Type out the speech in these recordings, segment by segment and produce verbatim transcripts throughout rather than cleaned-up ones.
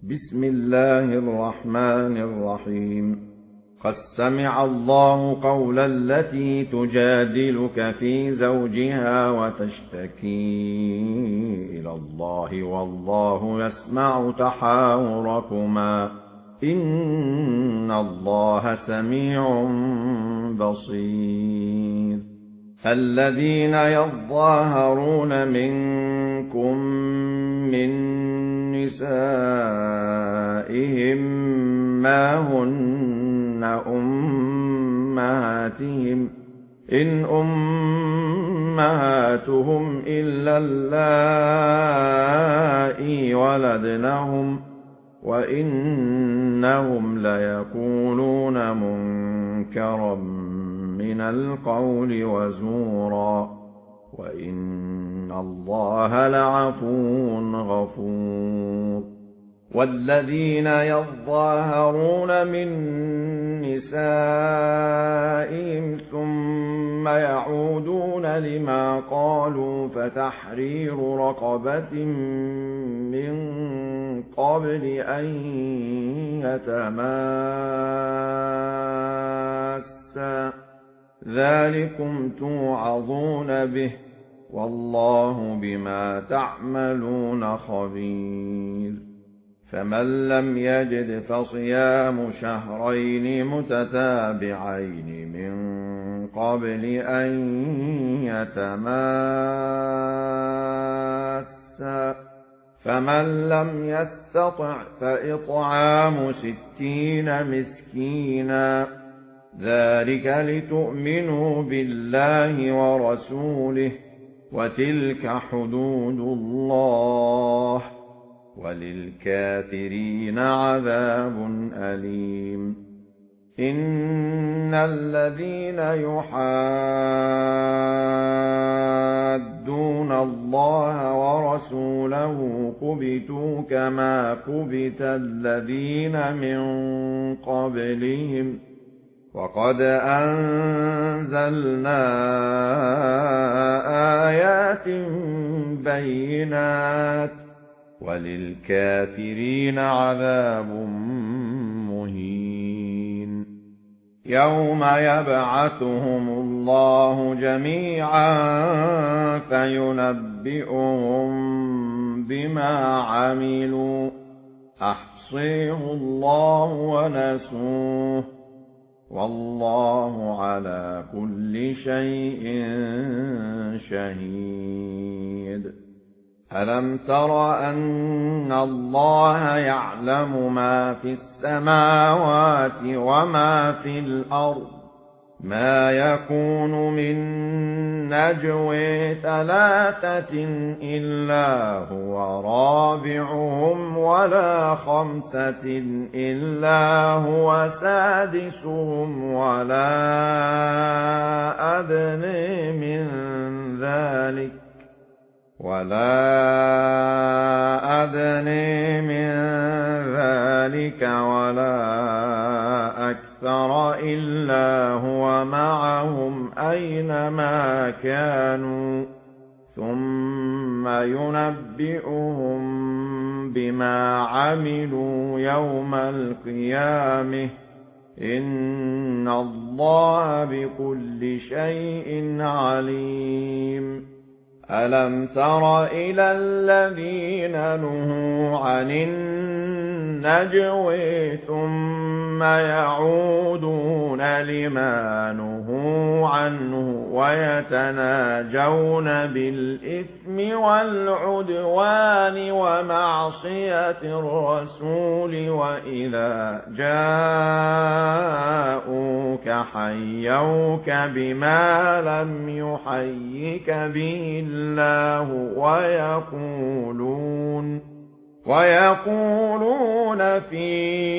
بسم الله الرحمن الرحيم. قد سمع الله قول التي تجادلك في زوجها وتشتكي إلى الله والله يسمع تحاوركما إن الله سميع بصير. الذين يظاهرون منكم من نسائهم ما هن أمهاتهم إن أمهاتهم إلا اللائي ولدنهم وإنهم ليقولون منكرا من القول وزورا وإن الله لعفو غفور. والذين يظاهرون من نسائهم ثم يعودون لما قالوا فتحرير رقبة من قبل أن يتماسا ذلكم توعظون به والله بما تعملون خبير. فمن لم يجد فصيام شهرين متتابعين من قبل أن يتماسا فمن لم يستطع فإطعام ستين مسكينا ذلك لتؤمنوا بالله ورسوله وتلك حدود الله وللكافرين عذاب أليم. إن الذين يحادون الله ورسوله كبتوا كما كبت الذين من قبلهم وقد أنزلنا آيات بينات وللكافرين عذاب مهين. يوم يبعثهم الله جميعا فينبئهم بما عملوا أحصيه الله ونسوه والله على كل شيء شهيد. ألم تر أن الله يعلم ما في السماوات وما في الأرض ما يكون من نجوى ثلاثة إلا هو رابعهم ولا خمسة إلا هو سادسهم ولا أدنى من ذلك ولا أدنى من ذلك ولا أكثر إلا هو معهم أينما كانوا ثم ينبئهم بما عملوا يوم القيامة إن الله بكل شيء عليم. ألم تر إلى الذين نهوا عن النجوى ثم يعودون لما نهوا عنه ويتناجون بالإثم والعدوان ومعصية الرسول وإذا جاءوك حيوك بما لم يحيك به الله ويقولون ويقولون في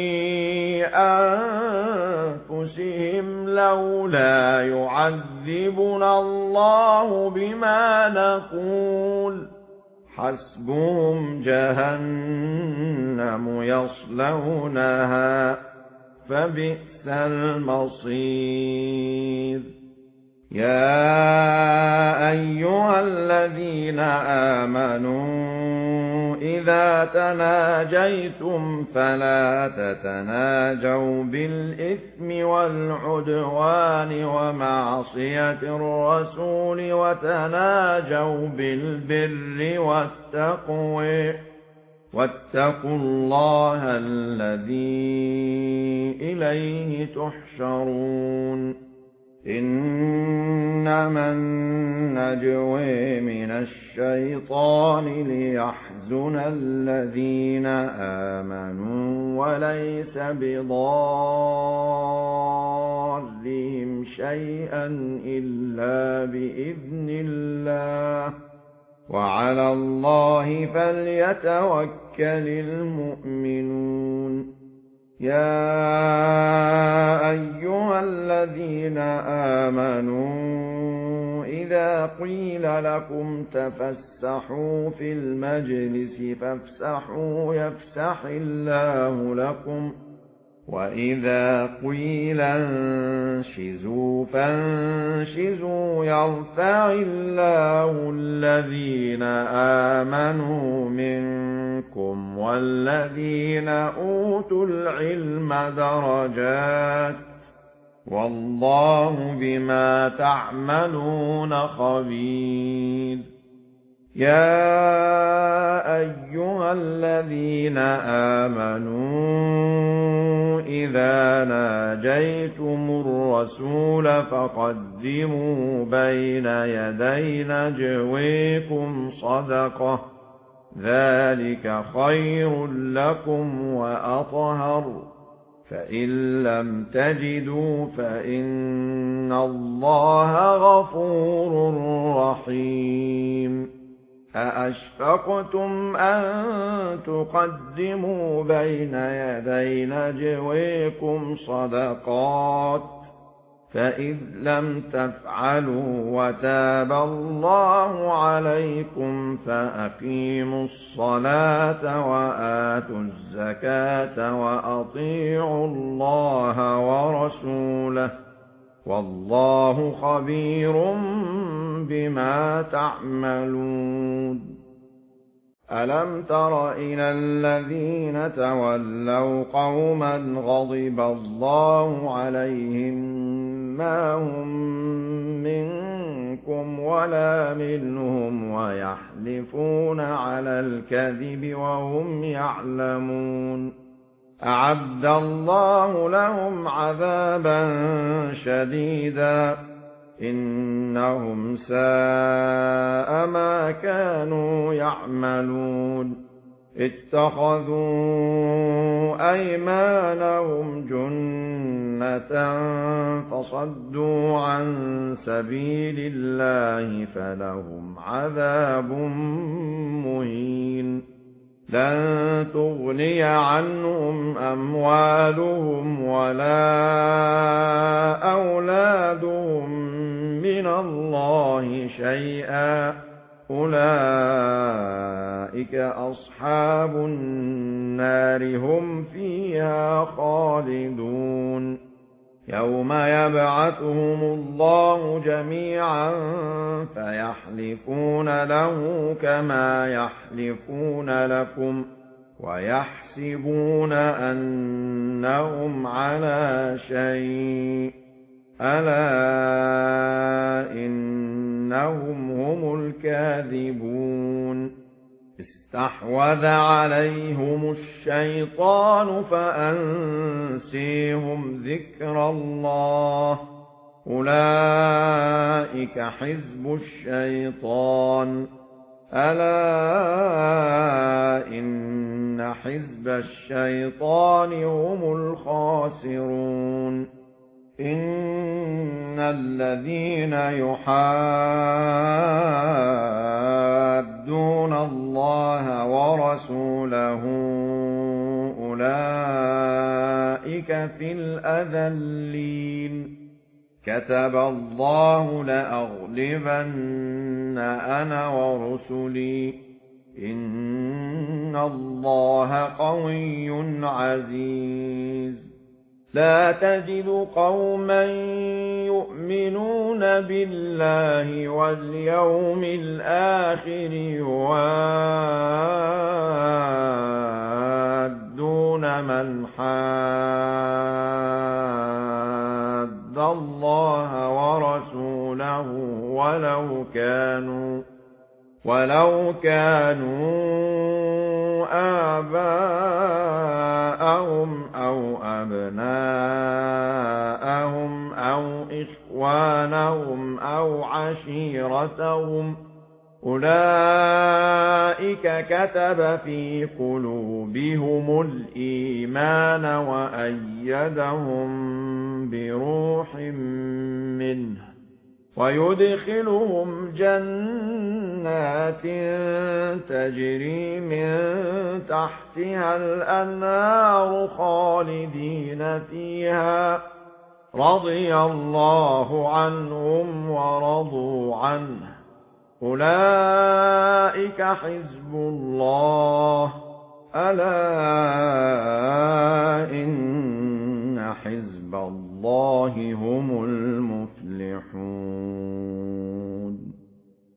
أنفسهم لولا يعذبنا الله بما نقول حسبهم جهنم يصلونها فبئس المصير. يا أيها الذين آمنوا إذا تناجيتم فلا تتناجوا بالإثم والعدوان ومعصية الرسول وتناجوا بالبر والتقوى واتقوا الله الذي إليه تحشرون إنما النجوى من الشيطان ليحزن الذين آمنوا وليس بضارهم شيئا إلا بإذن الله وعلى الله فليتوكل المؤمنون يا أيها الذين آمنوا إذا قيل لكم تفسحوا في المجلس فافسحوا يفسح الله لكم وإذا قيل انشزوا فانشزوا يرفع الله الذين آمنوا منكم والذين أوتوا العلم درجات والله بما تعملون خبير يا أيها الذين آمنوا إذا ناجيتم الرسول فقدموا بين يدي نجويكم صدقة ذلك خير لكم وأطهر فإن لم تجدوا فإن الله غفور رحيم أأشفقتم أن تقدموا بين يدي نجويكم صدقات فإذ لم تفعلوا وتاب الله عليكم فأقيموا الصلاة وآتوا الزكاة وأطيعوا الله ورسوله والله خبير بما تعملون ألم تر إلى الذين تولوا قوما غضب الله عليهم ما هم منكم ولا منهم ويحلفون على الكذب وهم يعلمون أعد الله لهم عذابا شديدا إنهم ساء ما كانوا يعملون اتخذوا أيمانهم جنة فصدوا عن سبيل الله فلهم عذاب مهين لن تغني عنهم أموالهم ولا أولادهم من الله شيئا أولئك أصحاب النار هم فيها خالدون يوم يبعثهم الله جميعا فيحلفون له كما يحلفون لكم ويحسبون أنهم على شيء ألا إنهم هم الكاذبون استحوذ عليهم الشيطان فأنسيهم ذكر الله أولئك حزب الشيطان ألا إن حزب الشيطان هم الخاسرون إن الذين يحادون الله ورسوله أولئك في الأذلين كتب الله لأغلبن أنا ورسلي إن الله قوي عزيز لا تجد قوما يؤمنون بالله واليوم الآخر يوادون من حاد الله ورسوله ولو كانوا ولو كانوا آباءهم أو أبناءهم أو إخوانهم أو عشيرتهم أولئك كتب في قلوبهم الإيمان وأيدهم بروح منه ويدخلهم جنات تجري من تحتها الأنهار خالدين فيها رضي الله عنهم ورضوا عنه أولئك حزب الله ألا إن حزب الله هم المفلحون